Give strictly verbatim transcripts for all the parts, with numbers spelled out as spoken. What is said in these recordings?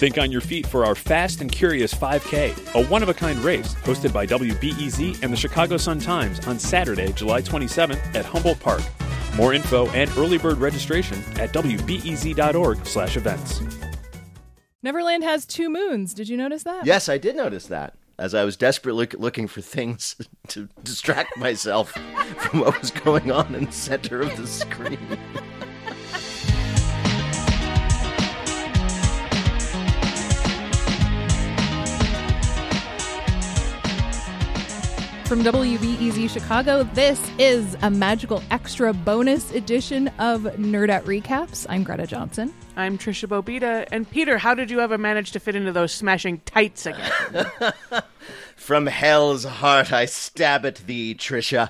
Think on your feet for our Fast and Curious five K, a one-of-a-kind race hosted by W B E Z and the Chicago Sun-Times on Saturday, July twenty-seventh at Humboldt Park. More info and early bird registration at w b e z dot org slash events. Neverland has two moons. Did you notice that? Yes, I did notice that. As I was desperately looking for things to distract myself from what was going on in the center of the screen. From W B E Z Chicago, this is a magical extra bonus edition of Nerdette Recaps. I'm Greta Johnson. I'm Trisha Bobita. And Peter, how did you ever manage to fit into those smashing tights again? From hell's heart I stab at thee, Trisha.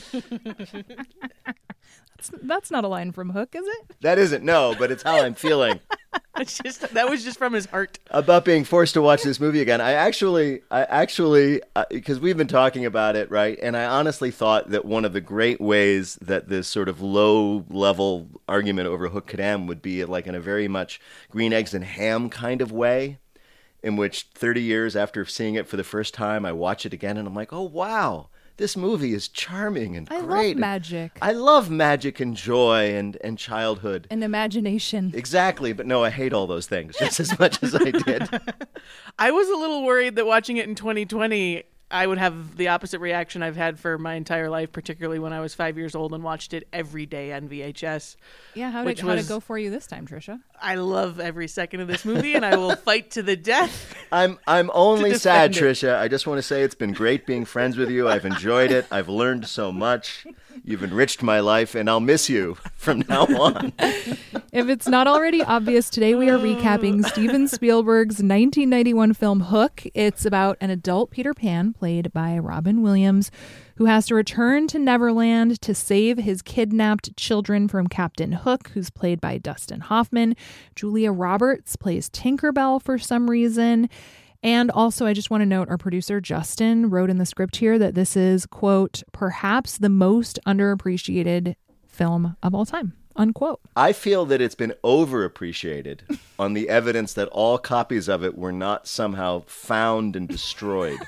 that's, that's not a line from Hook, is it? That isn't, no, but it's how I'm feeling. It's just that was just from his heart. About being forced to watch this movie again. I actually, I actually, because uh, we've been talking about it, right? And I honestly thought that one of the great ways that this sort of low-level argument over Hook could end would be like in a very much green eggs and ham kind of way, in which thirty years after seeing it for the first time, I watch it again and I'm like, oh, wow. This movie is charming and I great. I love magic. I love magic and joy and, and childhood. And imagination. Exactly. But no, I hate all those things just as much as I did. I was a little worried that watching it in twenty twenty, I would have the opposite reaction I've had for my entire life, particularly when I was five years old and watched it every day on V H S. Yeah, how did, how did it go for you this time, Trisha? I love every second of this movie, and I will fight to the death. I'm I'm only sad, it. Trisha. I just want to say it's been great being friends with you. I've enjoyed it. I've learned so much. You've enriched my life, and I'll miss you from now on. If it's not already obvious, today we are recapping Steven Spielberg's nineteen ninety-one film Hook. It's about an adult Peter Pan, played by Robin Williams, who has to return to Neverland to save his kidnapped children from Captain Hook, who's played by Dustin Hoffman. Julia Roberts plays Tinkerbell for some reason. And also, I just want to note, our producer, Justin, wrote in the script here that this is, quote, perhaps the most underappreciated film of all time, unquote. I feel that it's been overappreciated on the evidence that all copies of it were not somehow found and destroyed.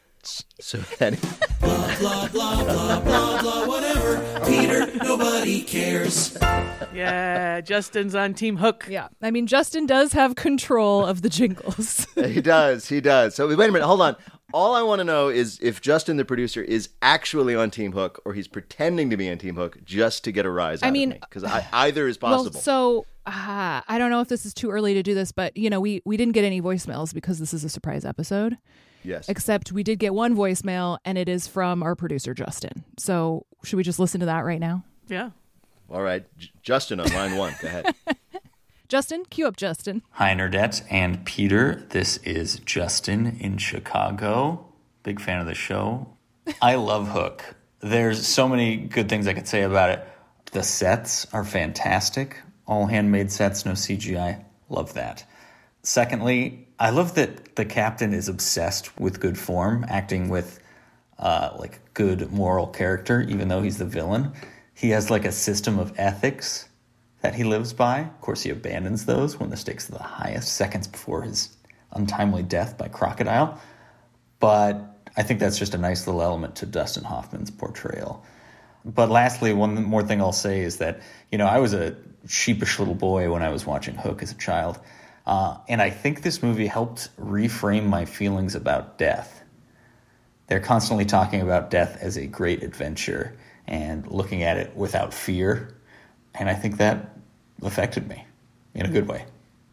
So that blah blah blah blah blah blah whatever. Peter, nobody cares. Yeah, Justin's on Team Hook. Yeah, I mean, Justin does have control of the jingles. He does, he does. So wait a minute, hold on. All I want to know is if Justin, the producer, is actually on Team Hook or he's pretending to be on Team Hook just to get a rise out I mean, of me. Because either is possible. Well, so uh, I don't know if this is too early to do this, but you know, we we didn't get any voicemails because this is a surprise episode. Yes. Except we did get one voicemail, and it is from our producer, Justin. So should we just listen to that right now? Yeah. All right. J- Justin on line one. Go ahead. Justin, cue up Justin. Hi, Nerdette and Peter. This is Justin in Chicago. Big fan of the show. I love Hook. There's so many good things I could say about it. The sets are fantastic. All handmade sets, no C G I. Love that. Secondly, I love that the captain is obsessed with good form, acting with uh, like good moral character, even though he's the villain. He has like a system of ethics that he lives by. Of course, he abandons those when the stakes are the highest, seconds before his untimely death by crocodile. But I think that's just a nice little element to Dustin Hoffman's portrayal. But lastly, one more thing I'll say is that, you know, I was a sheepish little boy when I was watching Hook as a child. Uh, and I think this movie helped reframe my feelings about death. They're constantly talking about death as a great adventure and looking at it without fear. And I think that affected me in a good way.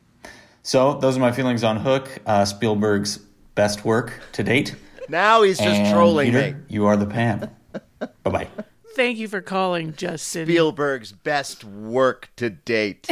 So those are my feelings on Hook, uh, Spielberg's best work to date. Now he's just and trolling Peter, me. You are the Pan. Bye-bye. Thank you for calling, Justin. Spielberg's best work to date.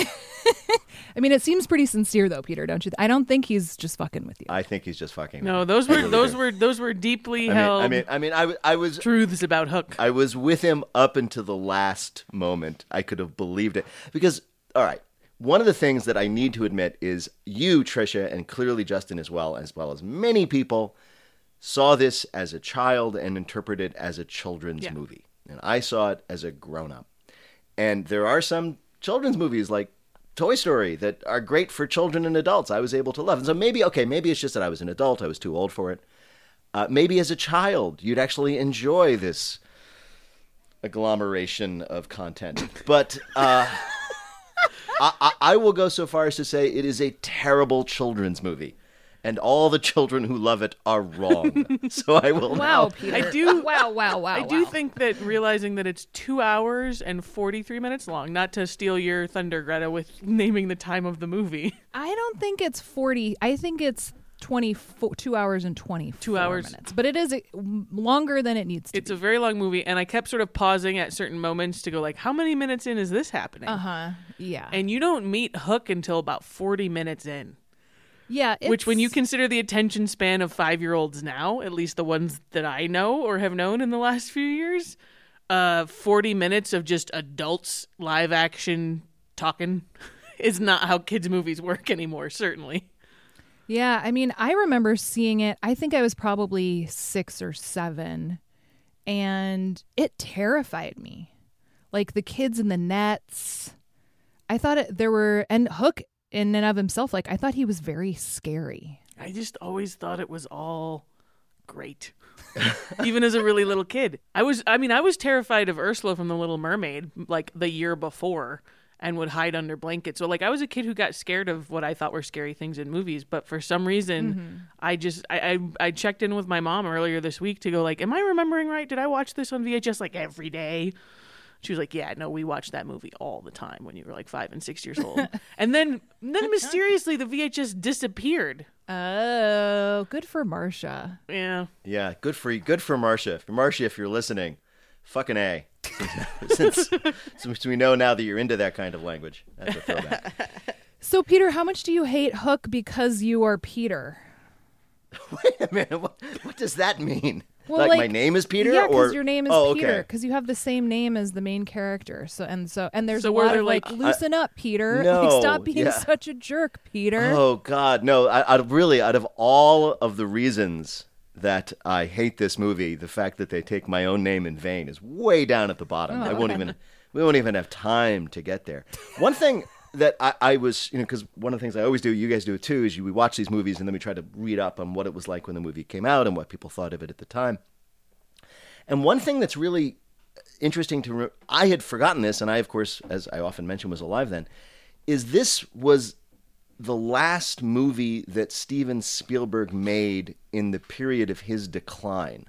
I mean, it seems pretty sincere, though, Peter, don't you? I don't think he's just fucking with you. I think he's just fucking. No, with those me. were really those do. were those were deeply I held. mean, I mean, I mean, I, w- I was truths about Hook. I was with him up until the last moment. I could have believed it because, all right, one of the things that I need to admit is you, Trisha, and clearly Justin as well, as well as many people, saw this as a child and interpreted it as a children's Yeah. movie, and I saw it as a grown-up. And there are some children's movies like Toy Story that are great for children and adults. I was able to love. And so maybe, okay, maybe it's just that I was an adult. I was too old for it. Uh, maybe as a child, you'd actually enjoy this agglomeration of content. But uh, I, I, I will go so far as to say it is a terrible children's movie. And all the children who love it are wrong. So I will Wow, now... Peter. I do- Wow, wow, wow. I do wow. think that realizing that it's two hours and forty-three minutes long, not to steal your thunder, Greta, with naming the time of the movie. I don't think it's forty. I think it's twenty-four, two hours and twenty-four Two hours. minutes. But it is uh, longer than it needs to It's be. a very long movie, and I kept sort of pausing at certain moments to go like, how many minutes in is this happening? Uh-huh. Yeah. And you don't meet Hook until about forty minutes in. yeah. Which, when you it's- consider the attention span of five-year-olds now, at least the ones that I know or have known in the last few years, uh, forty minutes of just adults live action talking is not how kids' movies work anymore, certainly. Yeah, I mean, I remember seeing it. I think I was probably six or seven, and it terrified me. Like the kids in the nets. I thought it, there were, and Hook in and of himself, like I thought he was very scary. I just always thought it was all great. Even as a really little kid. I was, I mean, I was terrified of Ursula from The Little Mermaid, like the year before, and would hide under blankets. So, like, I was a kid who got scared of what I thought were scary things in movies. But for some reason, Mm-hmm. I just, I, I, I checked in with my mom earlier this week to go, like, am I remembering right? Did I watch this on V H S, like, every day? She was like, yeah, no, we watched that movie all the time when you were like five and six years old. And then, then mysteriously, the V H S disappeared. Oh, good for Marcia. Yeah. Yeah, good for you. Good for Marcia. For Marcia, if you're listening, fucking A. since, since we know now that you're into that kind of language. That's a throwback. So, Peter, how much do you hate Hook because you are Peter? Wait a minute. What, what does that mean? Well, like, like- my name is Peter? Yeah, or because your name is oh, Peter. okay. Because you have the same name as the main character. So and so and there's So a were lot there, of like, like- loosen up, Peter. No, like, stop being yeah. such a jerk, Peter. Oh God, no! I, I really, out of all of the reasons that I hate this movie, the fact that they take my own name in vain is way down at the bottom. I won't even, we won't even have time to get there. One thing that I, I was, you know, because one of the things I always do, you guys do it too, is you, we watch these movies and then we try to read up on what it was like when the movie came out and what people thought of it at the time. And one thing that's really interesting to, re- I had forgotten this, and I, of course, as I often mention, was alive then, is this was the last movie that Steven Spielberg made in the period of his decline.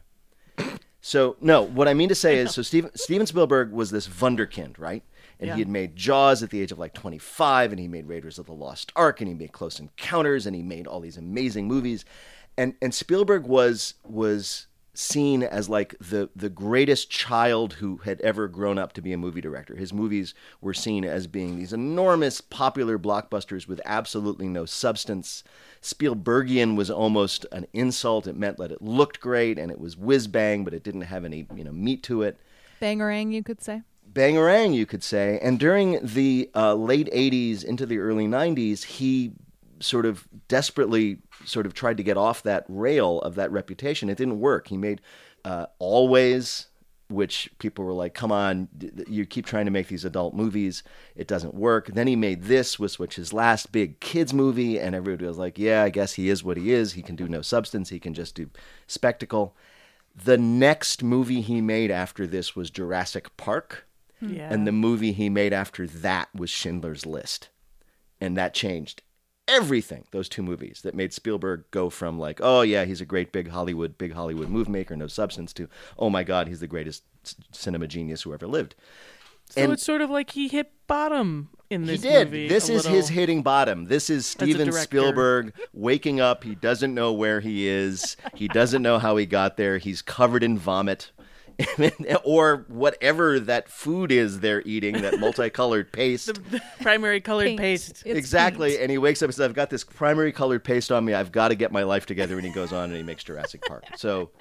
So, no, what I mean to say is, so Steven, Steven Spielberg was this wunderkind, right? And Yeah. he had made Jaws at the age of like twenty-five, and he made Raiders of the Lost Ark, and he made Close Encounters, and he made all these amazing movies. And and Spielberg was was seen as like the the greatest child who had ever grown up to be a movie director. His movies were seen as being these enormous popular blockbusters with absolutely no substance. Spielbergian was almost an insult. It meant that it looked great and it was whiz bang, but it didn't have any, you know, meat to it. Bangarang, you could say. Bangarang, you could say. And during the uh, late eighties into the early nineties, he sort of desperately sort of tried to get off that rail of that reputation. It didn't work. He made uh, Always, which people were like, come on, you keep trying to make these adult movies. It doesn't work. Then he made this, which was his last big kids movie, and everybody was like, yeah, I guess he is what he is. He can do no substance. He can just do spectacle. The next movie he made after this was Jurassic Park. Yeah. And the movie he made after that was Schindler's List. And that changed everything, those two movies that made Spielberg go from like, oh yeah, he's a great big Hollywood, big Hollywood movie maker, no substance, to, oh my God, he's the greatest c- cinema genius who ever lived. So and it's sort of like he hit bottom in he this did. movie. This a is little. his hitting bottom. This is a Steven director. Spielberg waking up. He doesn't know where he is. He doesn't know how he got there. He's covered in vomit. Or whatever that food is they're eating, that multicolored paste. The primary colored Paint. paste. It's Exactly. paint. And he wakes up and says, I've got this primary colored paste on me. I've got to get my life together. And he goes on and he makes Jurassic Park. So,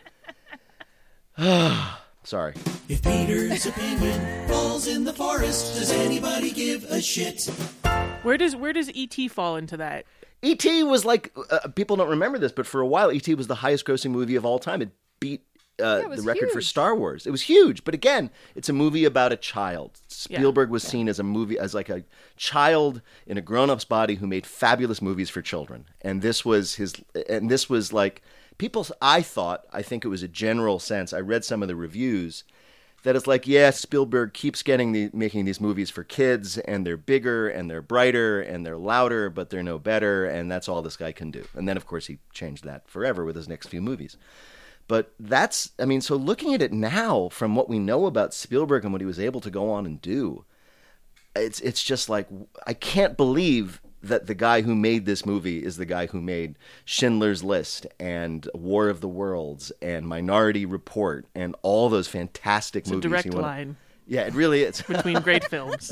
sorry. If Peter's opinion falls in the forest, does anybody give a shit? Where does where does E T fall into that? E T was like, uh, people don't remember this, but for a while, E T was the highest grossing movie of all time. It beat uh, Yeah, it was the record for huge. Star Wars. It was huge, but again, it's a movie about a child. Spielberg Yeah. was seen as a movie as like a child in a grown-up's body who made fabulous movies for children, and this was his. And this was like people. I thought. I think it was a general sense. I read some of the reviews. That it's like, yeah, Spielberg keeps getting the making these movies for kids, and they're bigger, and they're brighter, and they're louder, but they're no better, and that's all this guy can do. And then, of course, he changed that forever with his next few movies. But that's, I mean, so looking at it now, from what we know about Spielberg and what he was able to go on and do, it's it's just like, I can't believe that the guy who made this movie is the guy who made Schindler's List and War of the Worlds and Minority Report and all those fantastic It's a movies. direct he wanna- line Yeah, it really is. between great films.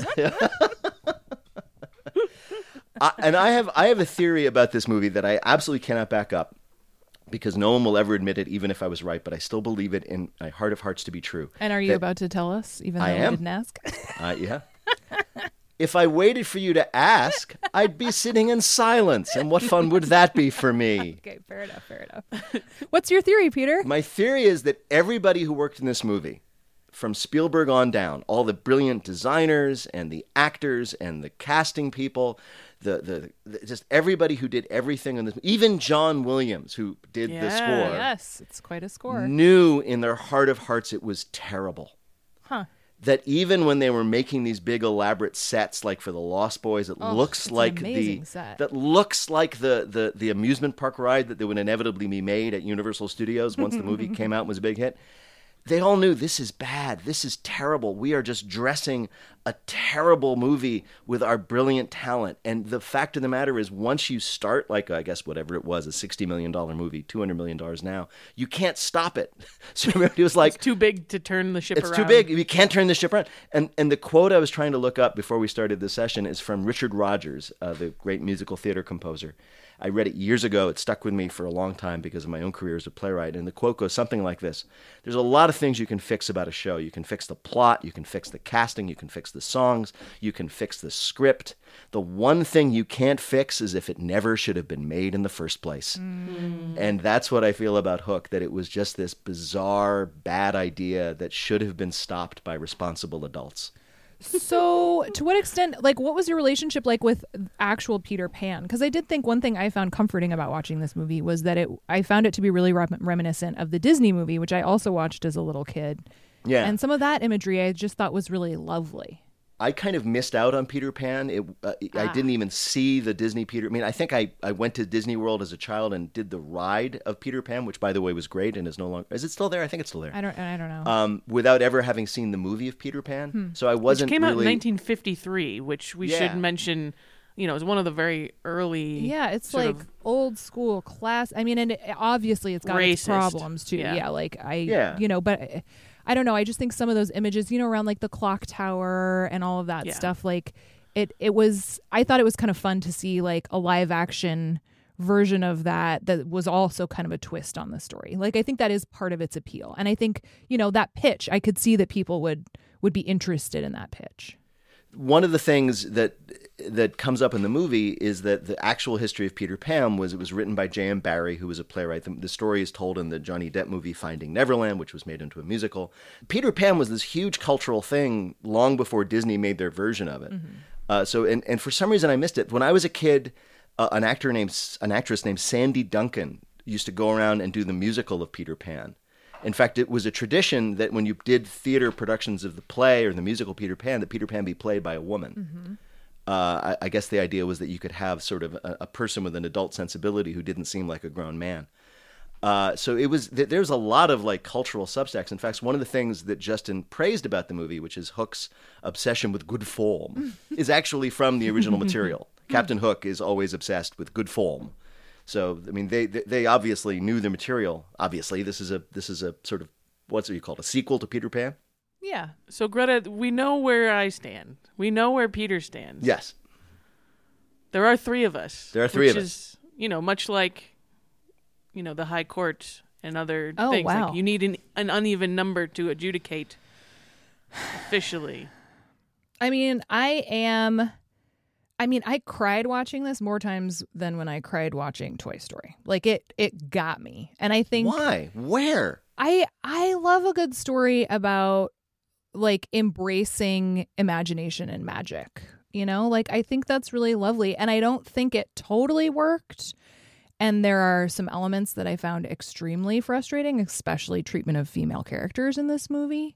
I, and I have I have a theory about this movie that I absolutely cannot back up because no one will ever admit it, even if I was right. But I still believe it in my heart of hearts to be true. And are you That- about to tell us, even though I we am. didn't ask? Uh, yeah. If I waited for you to ask, I'd be sitting in silence, and what fun would that be for me? Okay, fair enough, fair enough. What's your theory, Peter? My theory is that everybody who worked in this movie, from Spielberg on down, all the brilliant designers and the actors and the casting people, the the, the just everybody who did everything in this, even John Williams, who did the Yeah, score, Yes, it's quite a score. knew in their heart of hearts it was terrible. Huh. That even when they were making these big elaborate sets, like for the Lost Boys, it Oh, looks it's an like amazing the set. that looks like the, the the amusement park ride that they would inevitably be made at Universal Studios once the movie came out and was a big hit. They all knew this is bad. This is terrible. We are just dressing a terrible movie with our brilliant talent. And the fact of the matter is, once you start, like, I guess whatever it was, a sixty million dollars movie, two hundred million dollars now, you can't stop it. So everybody was like, It's too big to turn the ship it's around. too big. You can't turn the ship around. And and the quote I was trying to look up before we started this session is from Richard Rodgers, uh, the great musical theater composer. I read it years ago. It stuck with me for a long time because of my own career as a playwright. And the quote goes something like this. There's a lot of things you can fix about a show. You can fix the plot. You can fix the casting. You can fix the songs. You can fix the script. The one thing you can't fix is if it never should have been made in the first place. Mm. And that's what I feel about Hook, that it was just this bizarre, bad idea that should have been stopped by responsible adults. So, to what extent, like, what was your relationship like with actual Peter Pan? Because I did think one thing I found comforting about watching this movie was that it, I found it to be really rem- reminiscent of the Disney movie, which I also watched as a little kid. Yeah. And some of that imagery I just thought was really lovely. I kind of missed out on Peter Pan. It, uh, I Ah. didn't even see the Disney Peter. I mean, I think I, I went to Disney World as a child and did the ride of Peter Pan, which, by the way, was great and is no longer. Is it still there? I think it's still there. I don't, I don't know. Um, without ever having seen the movie of Peter Pan, Hmm. so I Which wasn't came out really. in nineteen fifty-three, which we Yeah. should mention. You know, it was one of the very early. yeah, it's sort like of- old school class. I mean, and it, obviously it's got its Racist. problems too. Yeah. Yeah, like I, Yeah. you know, but I, I don't know. I just think some of those images, you know, around like the clock tower and all of that Yeah. stuff, like it, it was. I thought it was kind of fun to see like a live action version of that that was also kind of a twist on the story. Like I think that is part of its appeal, and I think you know that pitch. I could see that people would would be interested in that pitch. One of the things that that comes up in the movie is that the actual history of Peter Pan was it was written by J M Barrie, who was a playwright. The, the story is told in the Johnny Depp movie Finding Neverland, which was made into a musical. Peter Pan was this huge cultural thing long before Disney made their version of it. Uh, so, and, and for some reason I missed it. When I was a kid, uh, an actor named an actress named Sandy Duncan used to go around and do the musical of Peter Pan. In fact, it was a tradition that when you did theater productions of the play or the musical Peter Pan, that Peter Pan be played by a woman. Uh, I, I guess the idea was that you could have sort of a, a person with an adult sensibility who didn't seem like a grown man. Uh, so it was. th- There's a lot of like cultural subtext. In fact, one of the things that Justin praised about the movie, which is Hook's obsession with good form, is actually from the original material. Captain Hook is always obsessed with good form. So I mean, they they they obviously knew the material. Obviously, this is a this is a sort of what's it you call it, a sequel to Peter Pan. Yeah. So Greta, we know where I stand. We know where Peter stands. Yes, There are three of us. There are three which of us. is, you know, much like, you know, the High Court and other Oh, things. wow. Like you need an, an uneven number to adjudicate officially. I mean, I am. I mean, I cried watching this more times than when I cried watching Toy Story. Like it, it got me, and I think why? Where? I I love a good story about like embracing imagination and magic. You know, like I think that's really lovely, and I don't think it totally worked. And there are some elements that I found extremely frustrating, especially treatment of female characters in this movie.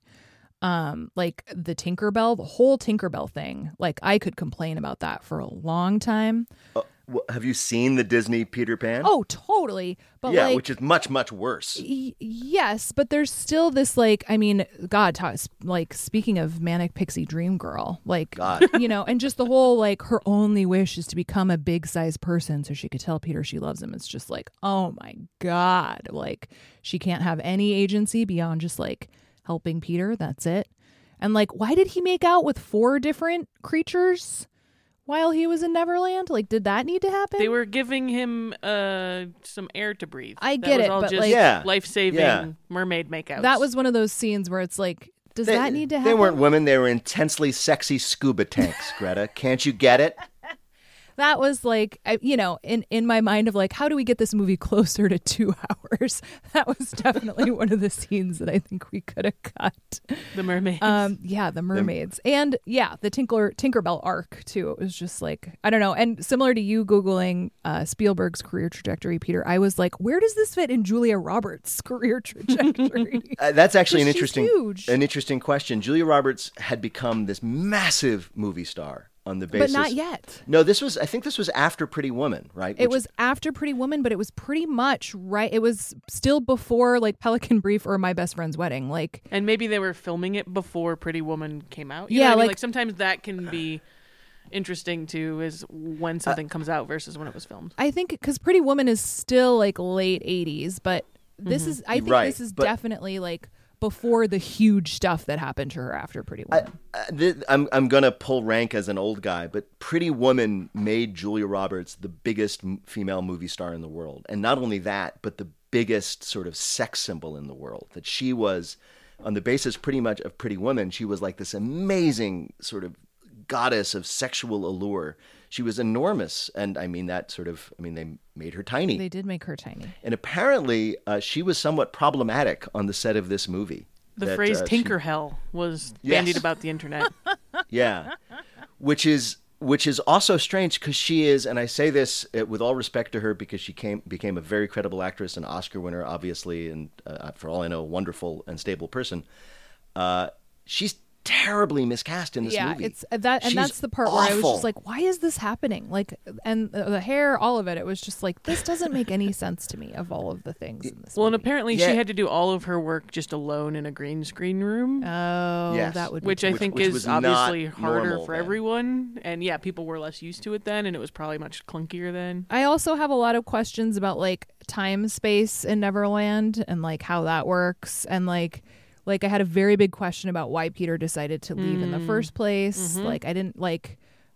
Um, like the Tinkerbell, the whole Tinkerbell thing. Like I could complain about that for a long time. Uh, well, have you seen the Disney Peter Pan? Oh, totally. But yeah, like, which is much, much worse. y- yes, but there's still this like, I mean, God, ta- like speaking of Manic Pixie Dream Girl, like, God. you know, and just the whole like her only wish is to become a big size person so she could tell Peter she loves him. It's just like, oh my God, like she can't have any agency beyond just like helping Peter. That's it. And like, why did he make out with four different creatures while he was in Neverland? Like, did that need to happen? They were giving him uh, some air to breathe. I That get was it, all but, just like- Yeah. life-saving Yeah. mermaid makeouts. That was one of those scenes where it's like, does They, that need to happen? they weren't women. They were intensely sexy scuba tanks, Greta. Can't you get it? That was like, I- you know, in, in my mind of like, how do we get this movie closer to two hours? That was definitely one of the scenes that I think we could have cut. the mermaids. Um, yeah, the mermaids. And yeah, the Tinker Tinkerbell arc too. It was just like, I don't know. And similar to you Googling uh, Spielberg's career trajectory, Peter, I was like, where does this fit in Julia Roberts' career trajectory? Uh, that's actually an She's interesting, huge. an interesting question. Julia Roberts had become this massive movie star on the But basis. not yet. No, this was. I think this was after Pretty Woman, right? It Which- was after Pretty Woman, but it was pretty much right. It was still before like Pelican Brief or My Best Friend's Wedding. Like, and maybe they were filming it before Pretty Woman came out. You Yeah, know what I mean? like- like sometimes that can be interesting too, is when something comes out versus when it was filmed. I think because Pretty Woman is still like late eighties, but this is, I think Right, this is but- definitely like before the huge stuff that happened to her after Pretty Woman. Uh, th- I'm I'm gonna pull rank as an old guy, but Pretty Woman made Julia Roberts the biggest m- female movie star in the world, and not only that, but the biggest sort of sex symbol in the world. That she was, on the basis pretty much of Pretty Woman, she was like this amazing sort of goddess of sexual allure. She was enormous, and I mean that sort of. I mean they made her tiny. They did make her tiny. And apparently, uh, she was somewhat problematic on the set of this movie. The That, phrase uh, she- "tinker hell" was Yes. bandied about the internet. yeah, which is which is also strange because she is, and I say this uh, with all respect to her because she came became a very credible actress, an Oscar winner, obviously, and uh, for all I know, a wonderful and stable person. Uh, she's terribly miscast in this Yeah, movie. it's uh, that, and She's that's the part where I was awful. just like, why is this happening? Like, and the, the hair, all of it. It was just like, this doesn't make any sense to me. Of all of the things in this. Well, and movie. apparently Yeah. she had to do all of her work just alone in a green screen room. oh, Yes. that would be which I Which- think which is was not obviously harder normal for then. everyone. And yeah, people were less used to it then, and it was probably much clunkier then. I also have a lot of questions about like time space in Neverland and like how that works, and like like I had a very big question about why Peter decided to leave in the first place. Like I didn't like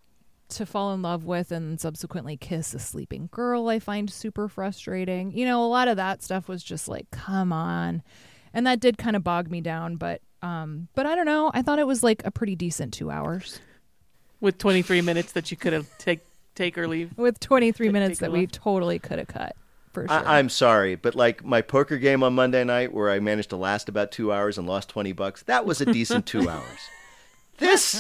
to fall in love with and subsequently kiss a sleeping girl. I find super frustrating. You know, a lot of that stuff was just like, come on. And that did kind of bog me down, but um but I don't know. I thought it was like a pretty decent two hours. With twenty-three minutes that you could have take take or leave. With twenty-three Take- minutes take that a we left. totally could have cut. For sure. I, I'm sorry, but like my poker game on Monday night where I managed to last about two hours and lost twenty bucks, that was a decent two hours. This,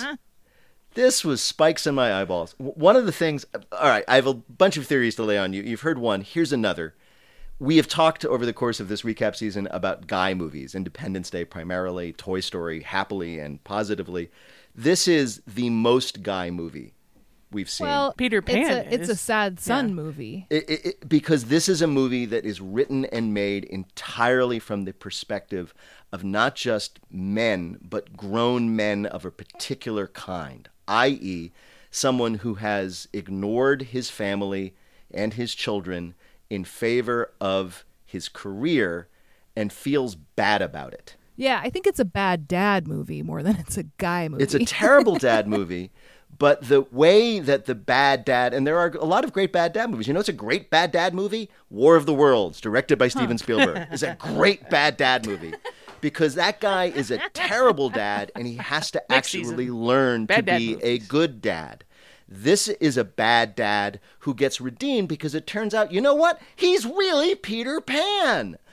this was spikes in my eyeballs. W- One of the things, all right, I have a bunch of theories to lay on you. You've heard one. Here's another. We have talked over the course of this recap season about guy movies, Independence Day primarily, Toy Story happily and positively. This is the most guy movie we've seen. Well, Peter it's Pan a, it's a is- sad son yeah. movie. It, it, it- because this is a movie that is written and made entirely from the perspective of not just men, but grown men of a particular kind, that is, someone who has ignored his family and his children in favor of his career and feels bad about it. Yeah, I think it's a bad dad movie more than it's a guy movie. It's a terrible dad movie, but the way that the bad dad, and there are a lot of great bad dad movies. You know, it's a great bad dad movie. War of the Worlds, directed by Steven Spielberg, is a great bad dad movie because that guy is a terrible dad, and he has to Next actually season. learn Bad to dad be a movies. good dad. This is a bad dad who gets redeemed because it turns out, you know what? He's really Peter Pan.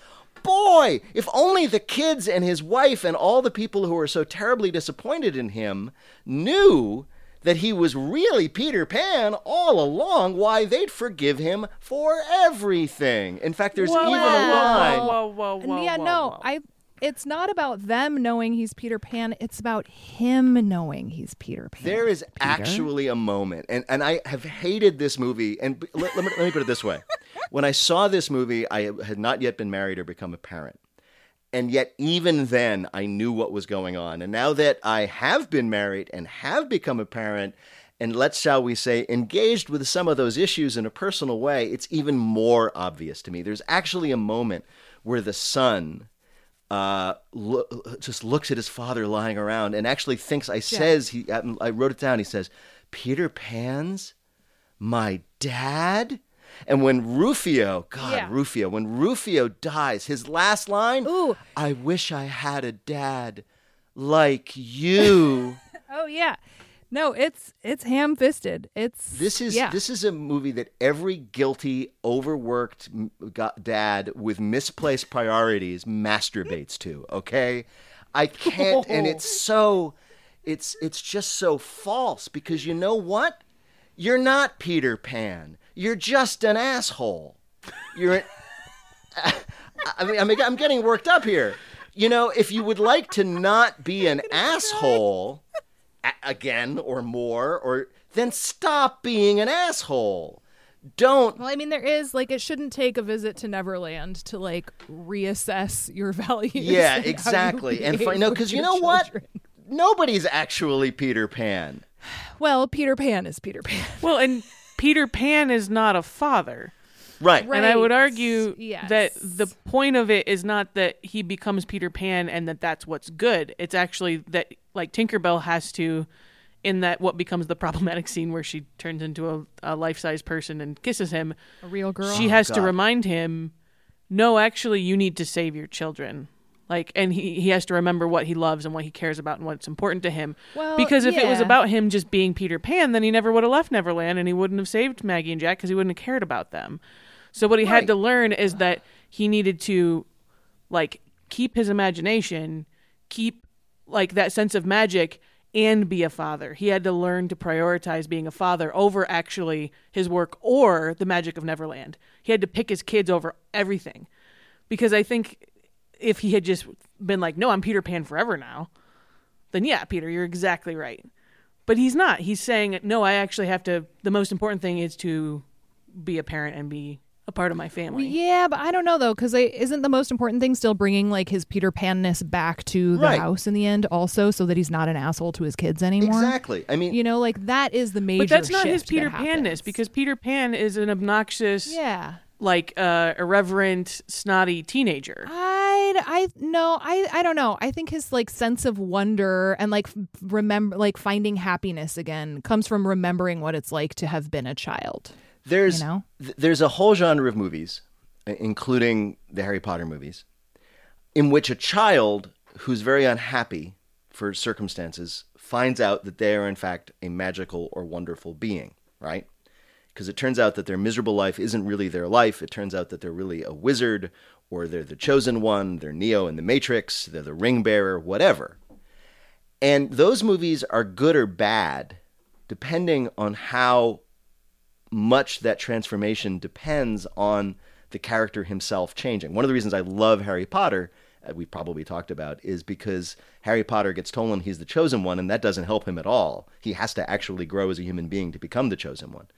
boy, if only the kids and his wife and all the people who were so terribly disappointed in him knew that he was really Peter Pan all along, why, they'd forgive him for everything. In fact, there's Whoa, even whoa, a line. Whoa, whoa, whoa, whoa, yeah, whoa, no, whoa. I. It's not about them knowing he's Peter Pan. It's about him knowing he's Peter Pan. There is Peter. actually a moment, and, and I have hated this movie, and b- let, let, me, let me put it this way. When I saw this movie, I had not yet been married or become a parent. And yet, even then, I knew what was going on. And now that I have been married and have become a parent, and let's, shall we say, engaged with some of those issues in a personal way, it's even more obvious to me. There's actually a moment where the son uh, lo- just looks at his father lying around and actually thinks, I says, he, I wrote it down, he says, Peter Pan's my dad? And when Rufio, God, Yeah. Rufio, when Rufio dies, his last line, Ooh. I wish I had a dad like you. Oh yeah, no, it's it's ham-fisted. It's This is yeah. this is a movie that every guilty, overworked m- go- dad with misplaced priorities masturbates to. Okay, I can't, and it's so, it's it's just so false because you know what? You're not Peter Pan. You're just an asshole. You're. An, I mean, I'm I'm getting worked up here. You know, if you would like to not be an asshole a- again or more, or then stop being an asshole. Don't. Well, I mean, there is like it shouldn't take a visit to Neverland to like reassess your values. Yeah, and how you exactly. And behave for, no, with because you your know what? children. Nobody's actually Peter Pan. Well, Peter Pan is Peter Pan. Well, and Peter Pan is not a father. Right. Right. And I would argue Yes. that the point of it is not that he becomes Peter Pan and that that's what's good. It's actually that, like, Tinkerbell has to, in that what becomes the problematic scene where she turns into a, a life-size person and kisses him, A real girl. she has to God. remind him, no, actually, you need to save your children. Like, and he, he has to remember what he loves and what he cares about and what's important to him. Well, because if it was yeah. about him just being Peter Pan, then he never would have left Neverland and he wouldn't have saved Maggie and Jack because he wouldn't have cared about them. So what he Right. had to learn is that he needed to, like, keep his imagination, keep, like, that sense of magic, and be a father. He had to learn to prioritize being a father over actually his work or the magic of Neverland. He had to pick his kids over everything. Because I think if he had just been like, no, I'm Peter Pan forever now, then yeah, Peter, you're exactly right. But he's not. He's saying, no, I actually have to, the most important thing is to be a parent and be a part of my family. Yeah, but I don't know though, because isn't the most important thing still bringing like his Peter Pan-ness back to the Right. house in the end, also, so that he's not an asshole to his kids anymore? Exactly. I mean, You know, like that is the major. But that's not his shift Peter that Pan-ness, happens. because Peter Pan is an obnoxious, yeah, like, uh, irreverent, snotty teenager. I, I no, I, I don't know. I think his like sense of wonder and like f- remember, like finding happiness again comes from remembering what it's like to have been a child. there's you know? th- there's a whole genre of movies, i- including the Harry Potter movies, in which a child who's very unhappy for circumstances finds out that they are in fact a magical or wonderful being, right? Because it turns out that their miserable life isn't really their life. It turns out that they're really a wizard, or they're the chosen one, they're Neo in the Matrix, they're the ring bearer, whatever. And those movies are good or bad, depending on how much that transformation depends on the character himself changing. One of the reasons I love Harry Potter, uh, we probably talked about, is because Harry Potter gets told he's the chosen one, and that doesn't help him at all. He has to actually grow as a human being to become the chosen one.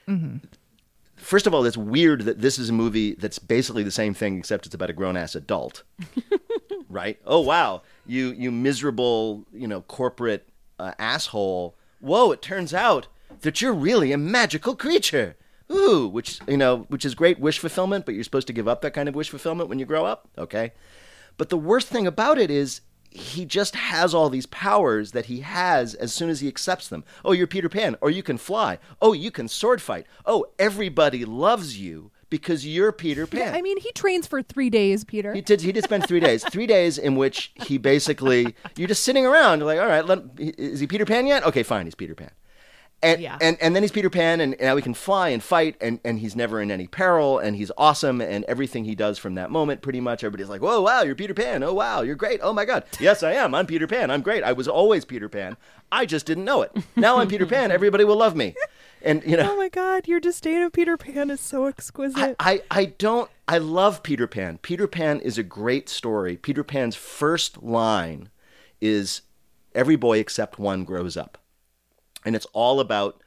First of all, it's weird that this is a movie that's basically the same thing, except it's about a grown-ass adult. Right? Oh, wow. You you miserable, you know, corporate uh, asshole. Whoa, it turns out that you're really a magical creature. Ooh, which, you know, which is great wish fulfillment, but you're supposed to give up that kind of wish fulfillment when you grow up. Okay. But the worst thing about it is he just has all these powers that he has as soon as he accepts them. Oh, you're Peter Pan. Or you can fly. Oh, you can sword fight. Oh, everybody loves you because you're Peter Pan. I mean, he trains for three days, Peter. He did. He did spend three days. Three days in which he basically, you're just sitting around. You're like, all right, let, is he Peter Pan yet? Okay, fine, he's Peter Pan. And, Yeah. and and then he's Peter Pan, and now he can fly and fight, and, and he's never in any peril, and he's awesome, and everything he does from that moment, pretty much, everybody's like, whoa, wow, you're Peter Pan. Oh, wow, you're great. Oh, my God. Yes, I am. I'm Peter Pan. I'm great. I was always Peter Pan. I just didn't know it. Now I'm Peter Pan. Everybody will love me. And, you know. Oh, my God. Your disdain of Peter Pan is so exquisite. I, I, I don't, I love Peter Pan. Peter Pan is a great story. Peter Pan's first line is, every boy except one grows up. And it's all about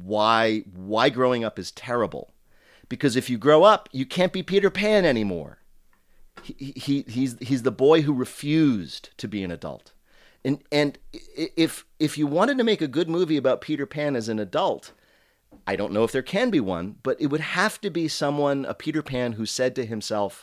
why why growing up is terrible. Because if you grow up, you can't be Peter Pan anymore. He, he he's he's the boy who refused to be an adult. And and if if you wanted to make a good movie about Peter Pan as an adult, I don't know if there can be one, but it would have to be someone, a Peter Pan, who said to himself,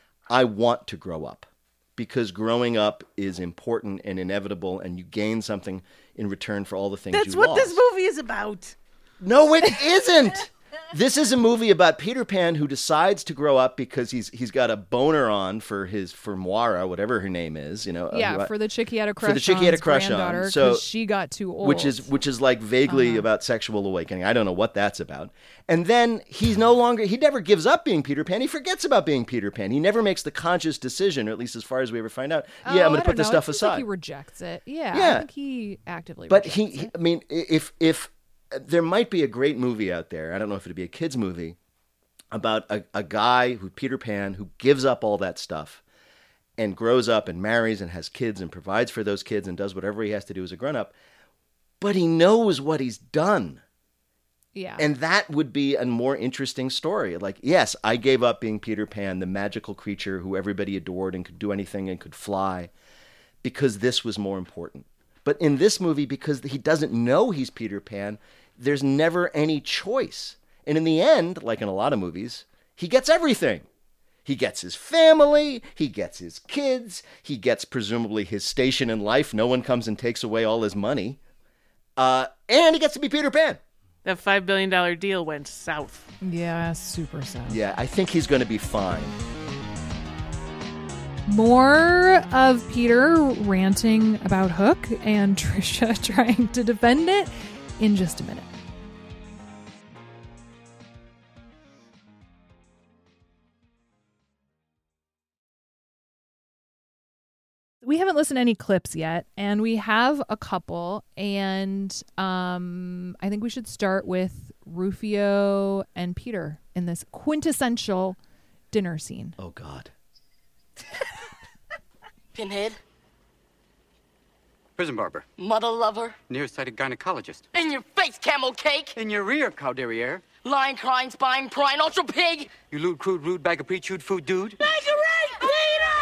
I want to grow up. Because growing up is important and inevitable, and you gain something in return for all the things That's you what lost. this movie is about. No, it isn't. This is a movie about Peter Pan who decides to grow up because he's he's got a boner on for his for Moira, whatever her name is, you know. yeah, uh, for the chick he had a crush for the chick he had a on's crush granddaughter, on. So 'cause she got too old. which is which is like vaguely Uh-huh. about sexual awakening. I don't know what that's about. And then he's no longer he never gives up being Peter Pan. He forgets about being Peter Pan. He never makes the conscious decision, or at least as far as we ever find out. Oh, yeah, I'm I going to don't put this know. stuff It seems like aside. he rejects it. Yeah, Yeah. I think he actively But rejects he, it. he, I mean, if if there might be a great movie out there, I don't know if it'd be a kids movie, about a, a guy who Peter Pan who gives up all that stuff and grows up and marries and has kids and provides for those kids and does whatever he has to do as a grown up, but he knows what he's done. Yeah. And that would be a more interesting story. Like, yes, I gave up being Peter Pan, the magical creature who everybody adored and could do anything and could fly, because this was more important. But in this movie, because he doesn't know he's Peter Pan, there's never any choice. And in the end, like in a lot of movies, he gets everything. He gets his family, he gets his kids, he gets presumably his station in life. No one comes and takes away all his money. Uh, and he gets to be Peter Pan. That five billion dollars deal went south. yeah, super sad. Yeah, I think he's going to be fine. More of Peter ranting about Hook and Trisha trying to defend it in just a minute. We haven't listened to any clips yet, and we have a couple, and um, I think we should start with Rufio and Peter in this quintessential dinner scene. Oh, God. Pinhead, Prison barber. mother lover, Nearsighted gynecologist. in your face, camel cake, In your rear, cow derriere. lion, crying, spine, prine, ultra pig, You lewd, crude, rude, bag of pre-chewed food dude. Marguerite Peter!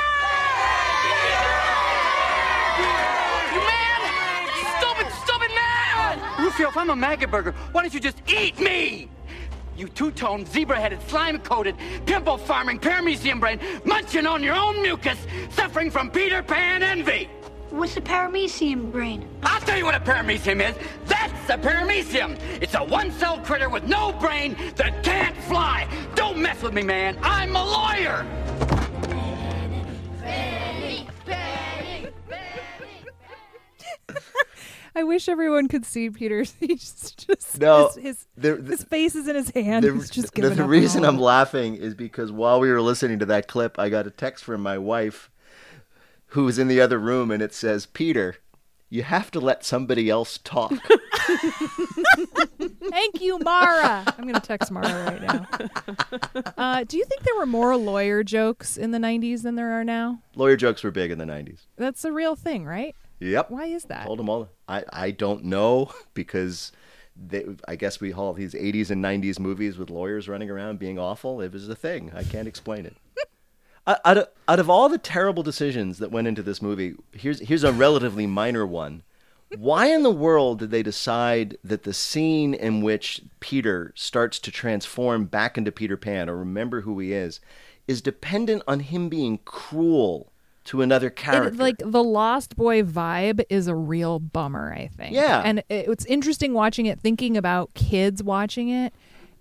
You man! Stupid, stupid man! Rufio, if I'm a maggot burger, why don't you just eat me? You two-toned, zebra-headed, slime-coated, pimple-farming, paramecium brain, munching on your own mucus, suffering from Peter Pan envy. What's a paramecium brain? I'll tell you what a paramecium is. That's a paramecium. It's a one-celled critter with no brain that can't fly. Don't mess with me, man. I'm a lawyer. I wish everyone could see Peter's. He's just No, his his, the- the- his face is in his hand. The, He's just the, giving the up reason on I'm all. laughing is because while we were listening to that clip, I got a text from my wife who was in the other room, and it says, Peter, you have to let somebody else talk. Thank you, Mara. I'm going to text Mara right now. Uh, do you think there were more lawyer jokes in the nineties than there are now? Lawyer jokes were big in the nineties. That's a real thing, right? Yep. Why is that? Told them all. I, I don't know, because they, I guess we all these eighties and nineties movies with lawyers running around being awful. It was a thing. I can't explain it. out, of, out of all the terrible decisions that went into this movie, here's here's a relatively minor one. Why in the world did they decide that the scene in which Peter starts to transform back into Peter Pan or remember who he is is dependent on him being cruel to another character? It, like the Lost Boy vibe is a real bummer, I think. Yeah. And it, it's interesting watching it, thinking about kids watching it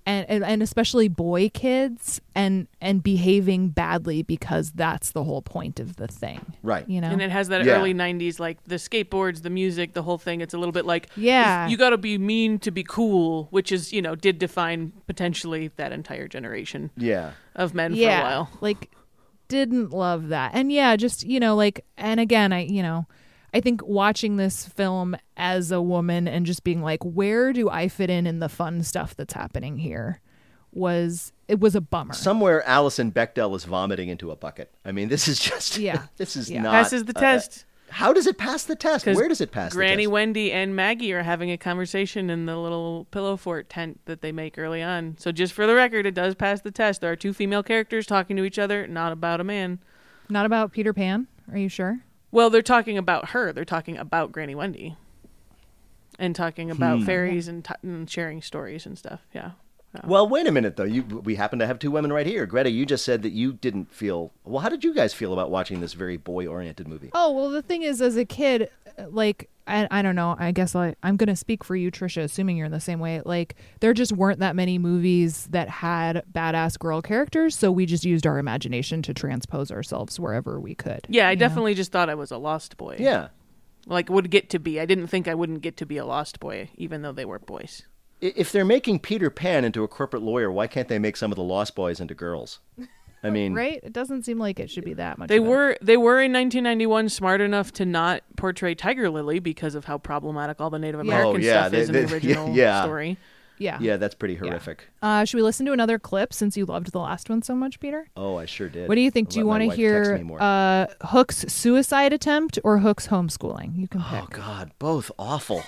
and, and and especially boy kids and and behaving badly because that's the whole point of the thing. Right. You know? And it has that Yeah. early nineties, like the skateboards, the music, the whole thing. It's a little bit like, Yeah. you got to be mean to be cool, which is, you know, did define potentially that entire generation Yeah. of men yeah, for a while. like didn't love that. And yeah, just, you know, like, and again, I, you know, I think watching this film as a woman and just being like, where do I fit in in the fun stuff that's happening here was, it was a bummer. Somewhere Alison Bechdel is vomiting into a bucket. I mean, this is just, Yeah. this is Yeah. not. Passes the uh, test. how does it pass the test? 'Cause Where does it pass Granny the test? Wendy and Maggie are having a conversation in the little pillow fort tent that they make early on. So just for the record, it does pass the test. There are two female characters talking to each other, not about a man. Not about Peter Pan. Are you sure? Well, they're talking about her. They're talking about Granny Wendy. And talking about Hmm. fairies and, t- and sharing stories and stuff. Yeah. Yeah. Well, wait a minute, though. You, we happen to have two women right here. Greta, you just said that you didn't feel. Well, how did you guys feel about watching this very boy-oriented movie? Oh, well, the thing is, as a kid, like, I, I don't know. I guess I, I'm going to speak for you, Trisha, assuming you're in the same way. Like, there just weren't that many movies that had badass girl characters, so we just used our imagination to transpose ourselves wherever we could. Yeah, I you know? definitely just thought I was a lost boy. Yeah. Like, would get to be. I didn't think I wouldn't get to be a lost boy, even though they were boys. I- If they're making Peter Pan into a corporate lawyer, why can't they make some of the Lost Boys into girls? I mean, Right? It doesn't seem like it should be that much. They of a- were they were in nineteen ninety-one smart enough to not portray Tiger Lily because of how problematic all the Native Yeah. American Oh, yeah, stuff they- is in they- the original yeah. story. Yeah. yeah, that's pretty horrific. Uh, should we listen to another clip since you loved the last one so much, Peter? Oh, I sure did. What do you think? I'll Do you let want my to wife text hear me more. uh, Hook's suicide attempt or Hook's homeschooling? You can pick. Oh God, both awful.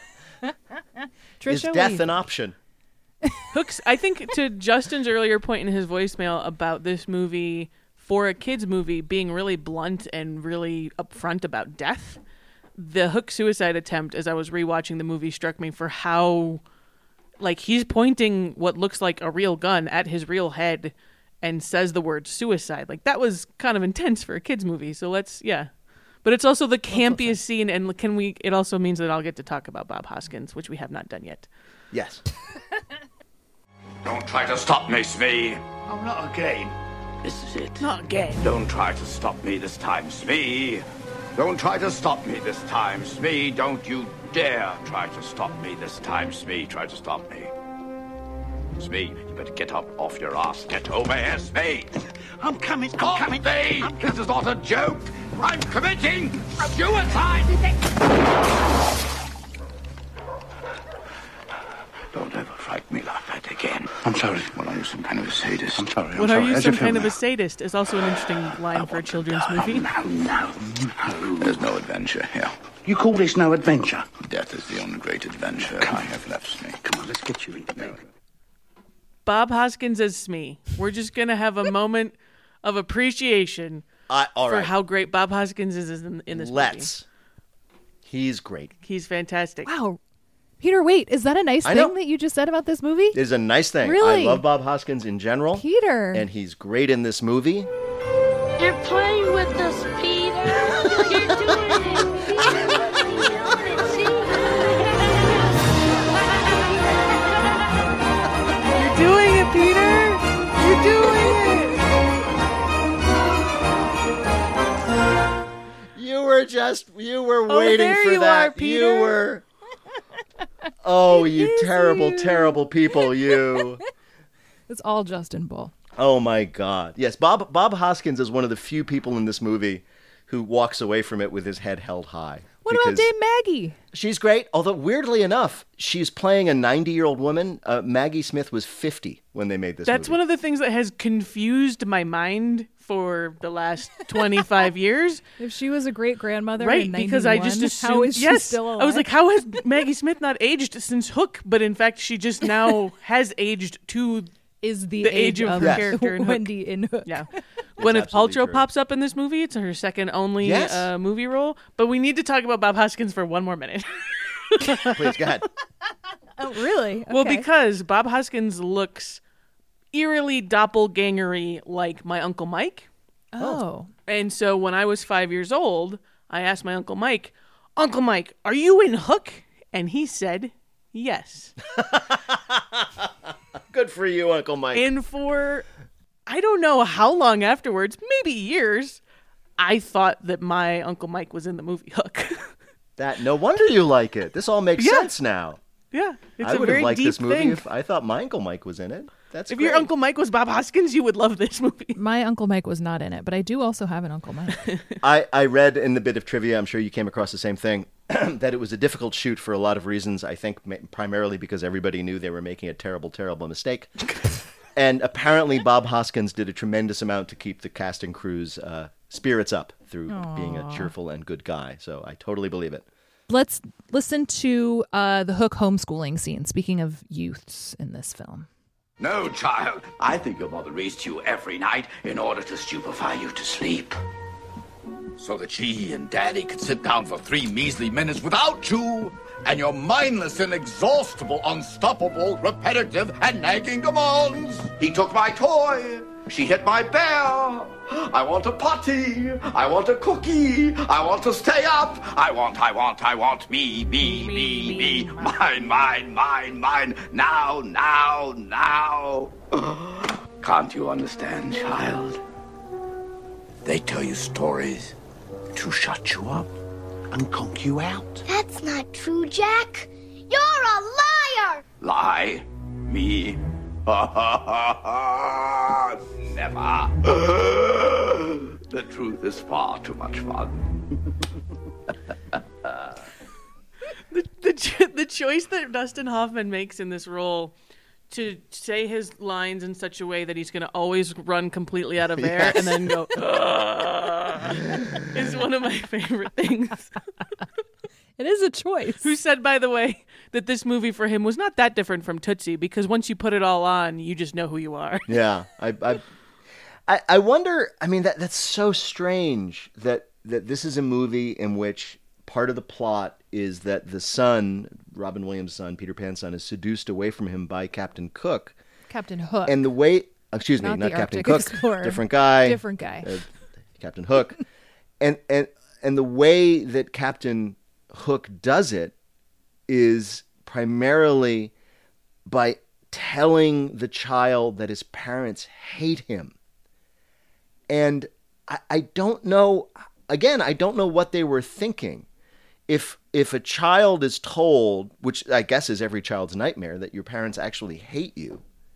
Trisha, Is what do death you an option? Hooks, I think to Justin's earlier point in his voicemail about this movie, for a kid's movie, being really blunt and really upfront about death, the Hook suicide attempt, as I was rewatching the movie, struck me for how, like, he's pointing what looks like a real gun at his real head and says the word suicide. Like, that was kind of intense for a kid's movie. So let's, yeah. But it's also the campiest scene, and can we, it also means that I'll get to talk about Bob Hoskins, which we have not done yet. Yes. Don't try to stop me, Smee. Oh, not again. This is it. Not again. Don't try to stop me this time, Smee. Don't try to stop me this time, Smee. Don't you dare try to stop me this time, Smee. Try to stop me. Smee, you better get up off your ass. Get over here, Smee. I'm coming. I'm Stop coming. me! This is not a joke. I'm committing suicide. Don't ever frighten me like that again. I'm sorry. Well, are you some kind of a sadist? I'm sorry. I'm What sorry. are you, How's some it feel kind of now? a sadist? Is also an interesting line for a children's movie. No, no, no. There's no adventure here. You call this no adventure? Death is the only great adventure I have left, Smee. Come on, let's get you into bed. Bob Hoskins as Smee. We're just gonna have a moment of appreciation I, all for right. how great Bob Hoskins is in, in this Let's. He's great. movie. He's fantastic. Wow. Peter, wait, is that a nice I thing know. that you just said about this movie? It is a nice thing. Really? I love Bob Hoskins in general. Peter. And he's great in this movie. You're playing with us, Peter. You're doing it, Peter. You're doing it, see? You're doing it, Peter. You're doing it. You were just, you were Oh, waiting there for you that. are, Peter. You were. Oh, you terrible, terrible people, you. It's all Justin Bull. Oh my God. Yes, Bob Bob Hoskins is one of the few people in this movie who walks away from it with his head held high. What about because Dame Maggie? She's great, although weirdly enough, she's playing a ninety-year-old woman. Uh, Maggie Smith was fifty when they made this That's movie. one of the things that has confused my mind for the last twenty-five years. If she was a great grandmother, Right, in because I just assumed, how is she yes, still alive? I was like, how has Maggie Smith not aged since Hook? But in fact, she just now has aged to is the, the age, age of of her Yes. character in Hook. Wendy in Hook. Yeah. Gwyneth absolutely Paltrow true. pops up in this movie. It's her second only Yes. uh, movie role. But we need to talk about Bob Hoskins for one more minute. Please, go ahead. Oh, really? Well, Okay. because Bob Hoskins looks eerily doppelgangery like my Uncle Mike. Oh. And so when I was five years old, I asked my Uncle Mike, Uncle Mike, are you in Hook? And he said, yes. Good for you, Uncle Mike. And for, I don't know how long afterwards, maybe years, I thought that my Uncle Mike was in the movie Hook. That no wonder you like it. This all makes Yeah. sense now. Yeah, it's I a would very have liked deep this movie thing. if I thought my Uncle Mike was in it. That's If great. your Uncle Mike was Bob Hoskins, you would love this movie. My Uncle Mike was not in it, but I do also have an Uncle Mike. I, I read in the bit of trivia, I'm sure you came across the same thing, that it was a difficult shoot for a lot of reasons. I think ma- primarily because everybody knew they were making a terrible, terrible mistake. And apparently Bob Hoskins did a tremendous amount to keep the cast and crew's uh, spirits up through being a cheerful and good guy. So I totally believe it. Let's listen to uh, the Hook homeschooling scene, speaking of youths in this film. No, child. I think your mother raised you every night in order to stupefy you to sleep. So that she and Daddy could sit down for three measly minutes without you and your mindless, inexhaustible, unstoppable, repetitive, and nagging demands. He took my toy. She hit my bear. I want a potty. I want a cookie. I want to stay up. I want, I want, I want me, me, me, me. Mine, mine, mine, mine. Now, now, now. Can't you understand, child? They tell you stories to shut you up and conk you out. That's not true, Jack. You're a liar! Lie? Me? Never. The truth is far too much fun. the, the cho- the choice that Dustin Hoffman makes in this role to say his lines in such a way that he's going to always run completely out of air Yes. and then go "Ugh," is one of my favorite things. It is a choice. Who said, by the way, that this movie for him was not that different from Tootsie because once you put it all on, you just know who you are. Yeah, I, I, I, I wonder. I mean, that that's so strange that that this is a movie in which part of the plot is that the son, Robin Williams' son, Peter Pan's son, is seduced away from him by Captain Cook. Captain Hook. And the way, excuse me, Not not, the Captain Arctic Cook, Explorer. different guy, Different guy. uh, Captain Hook, and and and the way that Captain Hook does it is primarily by telling the child that his parents hate him. And I, I don't know, again, I don't know what they were thinking. If if a child is told, which I guess is every child's nightmare, that your parents actually hate you,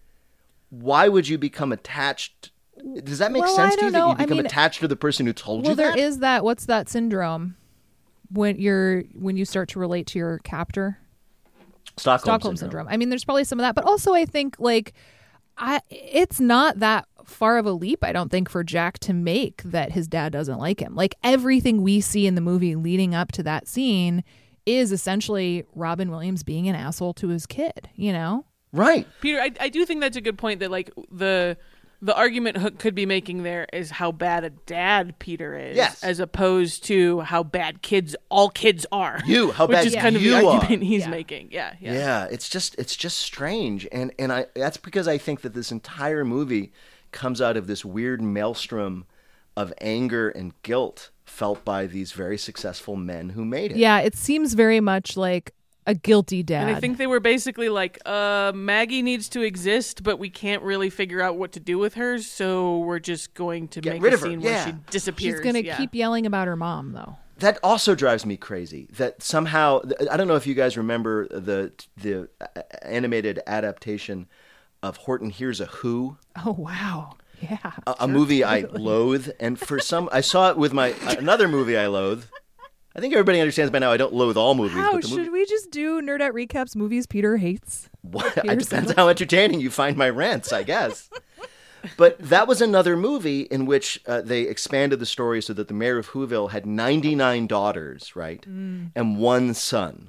why would you become attached? Does that make Well, sense I to you don't that know. you I become mean- attached to the person who told well, you there that? is that. What's that syndrome? When you're when you start to relate to your captor. Stockholm, Stockholm syndrome. I mean, there's probably some of that, but also I think like I it's not that far of a leap, I don't think, for Jack to make that his dad doesn't like him. Like everything we see in the movie leading up to that scene is essentially Robin Williams being an asshole to his kid, you know? Right. Peter, I, I do think that's a good point that like the the argument Hook could be making there is how bad a dad Peter is, Yes. as opposed to how bad kids all kids are. You, how which bad is kind of the you are. argument he's Yeah. making. Yeah, yeah. Yeah, it's just it's just strange, and and I that's because I think that this entire movie comes out of this weird maelstrom of anger and guilt felt by these very successful men who made it. Yeah, it seems very much like a guilty dad. And I think they were basically like, uh, Maggie needs to exist, but we can't really figure out what to do with her, so we're just going to Get make rid a of her, scene yeah. where she disappears. she's going to yeah. keep yelling about her mom, though. That also drives me crazy. That somehow I don't know if you guys remember the the animated adaptation of Horton Hears a Who. Oh, wow. Yeah. a, a movie I loathe, and for some, I saw it with my another movie I loathe. I think everybody understands by now I don't loathe all movies. How but the should movie, we just do Nerdette recaps movies Peter hates? what, it Here's depends some- how entertaining you find my rants, I guess. But that was another movie in which uh, they expanded the story so that the mayor of Whoville had ninety-nine daughters, right, Mm. and one son,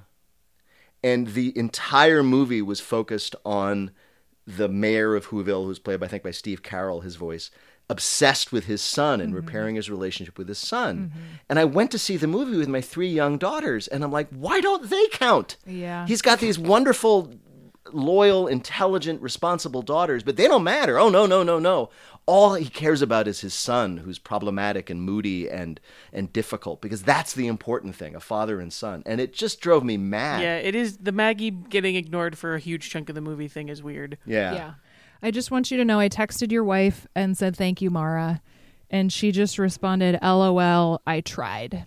and the entire movie was focused on the mayor of Whoville, who's played, by, I think, by Steve Carell, his voice, obsessed with his son and Mm-hmm. repairing his relationship with his son. And I went to see the movie with my three young daughters, and I'm like, why don't they count? Yeah. He's got these wonderful loyal, intelligent, responsible daughters, but they don't matter. Oh, no, no, no, no. All he cares about is his son, who's problematic and moody and and difficult, because that's the important thing, a father and son. And it just drove me mad. Yeah, it is. The Maggie getting ignored for a huge chunk of the movie thing is weird. Yeah. Yeah. I just want you to know I texted your wife and said, thank you, Mara. And she just responded, LOL, I tried.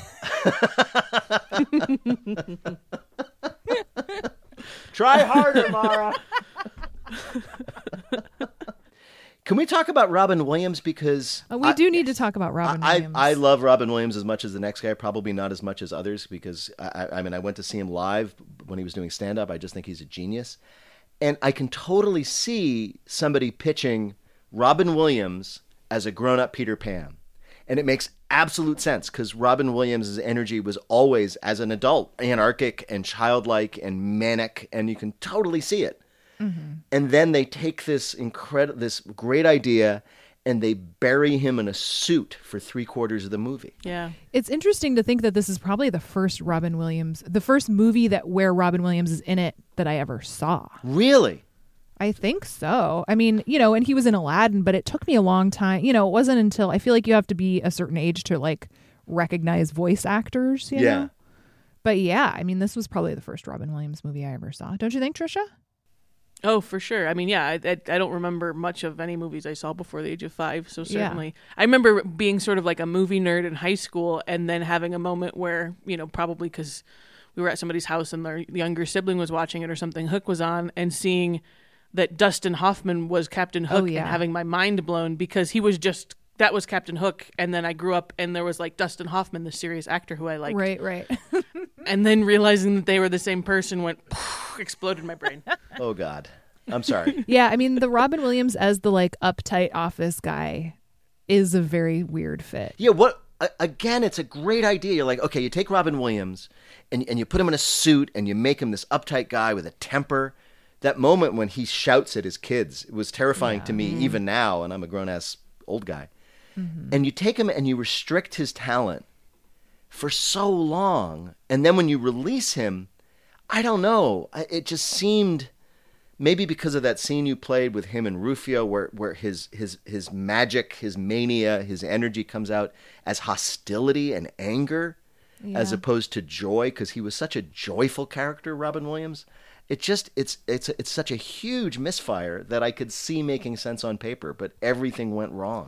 Try harder, Mara. Can we talk about Robin Williams? Because Uh, we I, do need to talk about Robin I, Williams. I I love Robin Williams as much as the next guy, probably not as much as others, because I, I mean, I went to see him live when he was doing stand-up. I just think he's a genius. And I can totally see somebody pitching Robin Williams as a grown-up Peter Pan. And it makes absolute sense, because Robin Williams' energy was always, as an adult, anarchic and childlike and manic, and you can totally see it. Mm-hmm. And then they take this incredible, this great idea, and they bury him in a suit for three quarters of the movie. Yeah. It's interesting to think that this is probably the first Robin Williams, the first movie that where Robin Williams is in it that I ever saw. Really? I think so. I mean, you know, and he was in Aladdin, but it took me a long time. You know, it wasn't until I feel like you have to be a certain age to like recognize voice actors, you Yeah. know? But yeah, I mean, this was probably the first Robin Williams movie I ever saw. Don't you think, Trisha? Oh, for sure. I mean, yeah, I, I, I don't remember much of any movies I saw before the age of five, so Yeah. certainly. I remember being sort of like a movie nerd in high school and then having a moment where, you know, probably because we were at somebody's house and their younger sibling was watching it or something, Hook was on, and seeing that Dustin Hoffman was Captain Hook Oh, yeah. and having my mind blown because he was just, that was Captain Hook. And then I grew up and there was like Dustin Hoffman, the serious actor who I liked. Right, right. And then realizing that they were the same person went, exploded in my brain. Oh, God. I'm sorry. Yeah, I mean, the Robin Williams as the like uptight office guy is a very weird fit. Yeah, what a- again, it's a great idea. You're like, okay, you take Robin Williams and and you put him in a suit and you make him this uptight guy with a temper. That moment when he shouts at his kids, it was terrifying Yeah. to me even now, and I'm a grown-ass old guy. Mm-hmm. And you take him and you restrict his talent for so long, and then when you release him, I don't know, I- it just seemed... Maybe because of that scene you played with him and Rufio, where, where his, his his magic, his mania, his energy comes out as hostility and anger, Yeah. as opposed to joy, because he was such a joyful character, Robin Williams. It just it's it's it's such a huge misfire that I could see making sense on paper, but everything went wrong.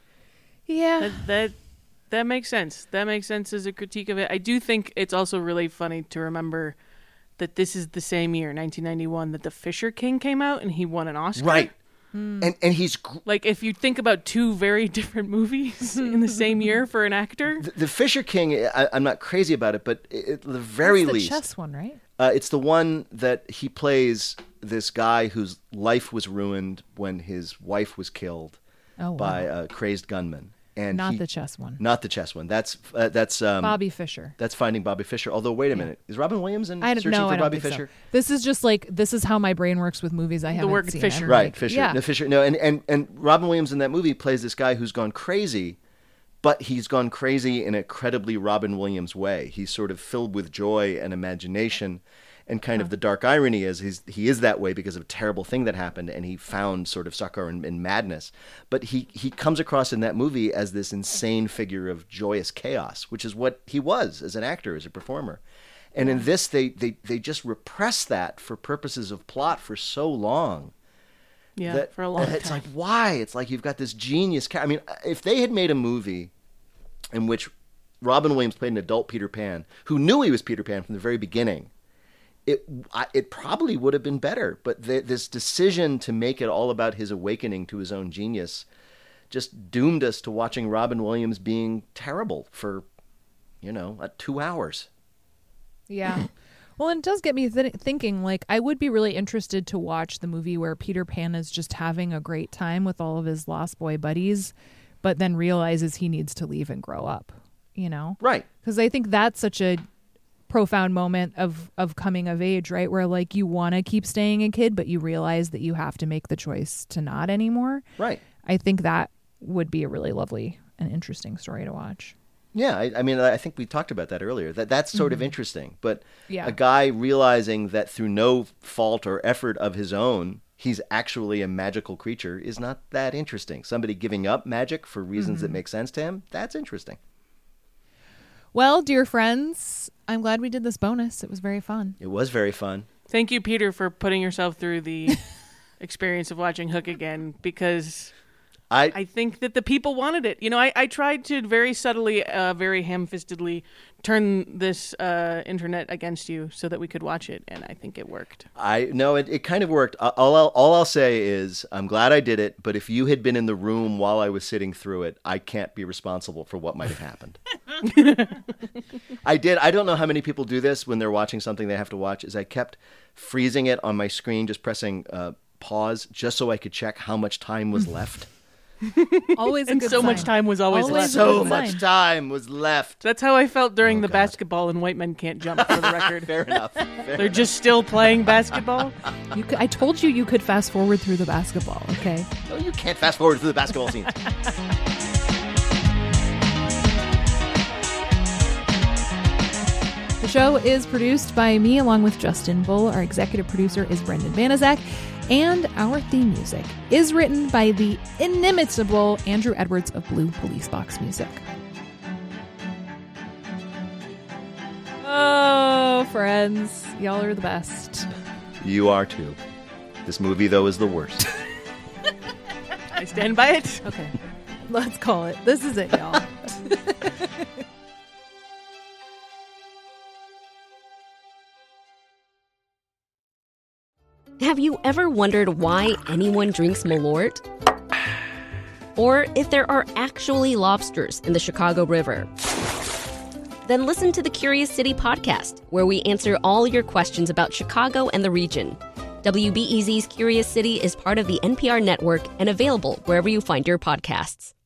Yeah. That, that that makes sense. That makes sense as a critique of it. I do think it's also really funny to remember that this is the same year, nineteen ninety-one, that The Fisher King came out and he won an Oscar. Right. And and he's gr- Like, if you think about two very different movies in the same year for an actor. the, the Fisher King. I, I'm not crazy about it, but at the very That's the least, chess one, right? Uh, it's the one that he plays this guy whose life was ruined when his wife was killed Oh, wow. by a crazed gunman. And Not he- the chess one. Not the chess one. That's uh, that's um, Bobby Fischer. That's Finding Bobby Fischer. Although, wait a minute, is Robin Williams in I don't Searching know. for I don't Bobby think Fischer? so. This is just like this is how my brain works with movies I haven't word seen. Fisher. I'm Right, like, Fisher. Yeah. No, Fisher. No, and, and and Robin Williams in that movie plays this guy who's gone crazy, but he's gone crazy in a credibly Robin Williams way. He's sort of filled with joy and imagination, and kind of the dark irony is he's, he is that way because of a terrible thing that happened, and he found sort of succor in, in madness. But he he comes across in that movie as this insane figure of joyous chaos, which is what he was as an actor, as a performer. And in this, they, they, they just repress that for purposes of plot for so long. Yeah, that- for a long It's time. like, why? It's like you've got this genius. Ca- I mean, if they had made a movie in which Robin Williams played an adult Peter Pan who knew he was Peter Pan from the very beginning, it I, it probably would have been better. But the, this decision to make it all about his awakening to his own genius just doomed us to watching Robin Williams being terrible for, you know, uh, two hours. Yeah. Well, and it does get me th- thinking, like, I would be really interested to watch the movie where Peter Pan is just having a great time with all of his Lost Boy buddies, but then realizes he needs to leave and grow up, you know? Right. Because I think that's such a profound moment of, of coming of age, right? Where, like, you want to keep staying a kid, but you realize that you have to make the choice to not anymore. Right. I think that would be a really lovely and interesting story to watch. Yeah, I, I mean, I think we talked about that earlier. That that's sort Mm-hmm. of interesting. But Yeah. a guy realizing that through no fault or effort of his own, he's actually a magical creature is not that interesting. Somebody giving up magic for reasons Mm-hmm. that make sense to him, that's interesting. Well, dear friends, I'm glad we did this bonus. It was very fun. It was very fun. Thank you, Peter, for putting yourself through the experience of watching Hook again, because I, I think that the people wanted it. You know, I, I tried to very subtly, uh, very ham-fistedly turn this uh, internet against you so that we could watch it, and I think it worked. I no, it, it kind of worked. All I'll, all I'll say is I'm glad I did it, but if you had been in the room while I was sitting through it, I can't be responsible for what might have happened. I did. I don't know how many people do this when they're watching something they have to watch, is I kept freezing it on my screen, just pressing uh, pause, just so I could check how much time was left. Always a And good so sign. much time was always, Always left. a So good much sign. time was left. That's how I felt during Oh, the God. basketball and White Men Can't Jump, for the record. Fair enough. Fair They're just still playing basketball. You could, I told you you could fast forward through the basketball, okay? No, you can't fast forward through the basketball scenes. The show is produced by me along with Justin Bull. Our executive producer is Brendan Banaszak. And our theme music is written by the inimitable Andrew Edwards of Blue Police Box Music. Oh, friends, y'all are the best. You are too. This movie, though, is the worst. I stand by it. Okay, let's call it. This is it, y'all. Have you ever wondered why anyone drinks Malort? Or if there are actually lobsters in the Chicago River? Then listen to the Curious City podcast, where we answer all your questions about Chicago and the region. W B E Z's Curious City is part of the N P R network and available wherever you find your podcasts.